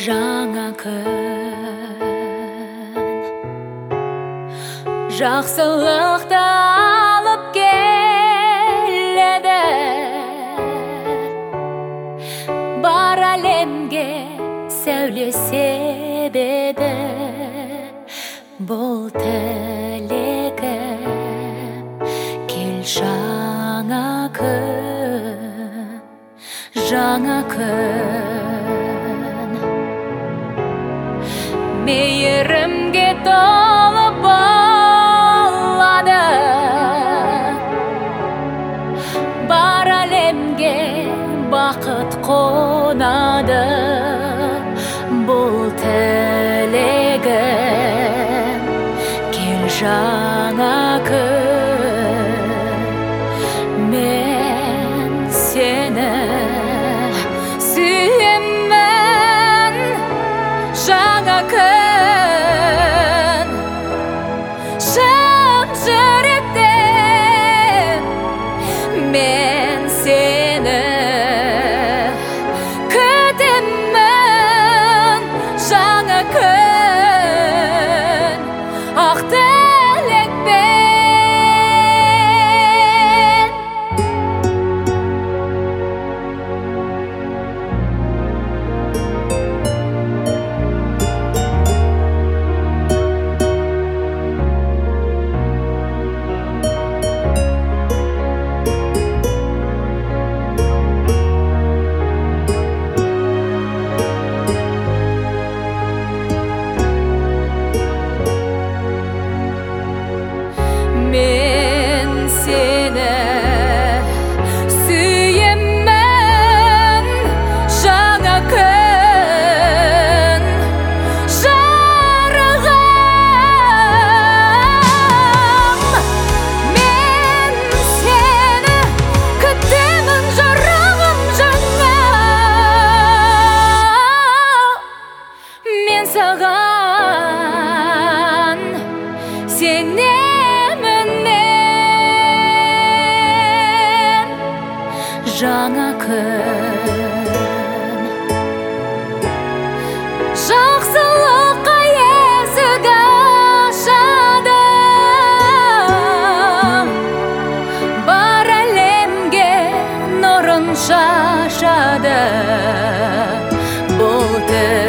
жаңа күн, жақсылықты алып келеді, бар әлемге сәуле себеді. Бұл тілегім, кел жаңа күн, жаңа күн. Мейірімге толы болады, бар әлемге бақыт қонады. Бұл тілегім, кел жаңа күн, мен сені сүйемін. Жаңа күн, шын жүректен мен сені күтемін. Жаңа күн, ақ тілекпен. Men seni sүйемін. Жаңа күн, жарығым. Мен сені күтемін, жарығым жаңа. Мен саған сенемін. Жаңа күн, жақсылыққа есік ашады, бар әлемге нұрын шашады. Бұл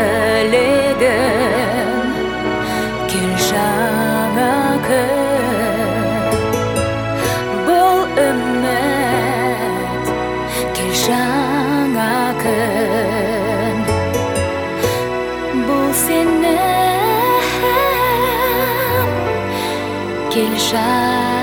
тілегім, кел жаңа күн, бұл үміт, кел жаңа күн. Бұл сенім, кел жаңа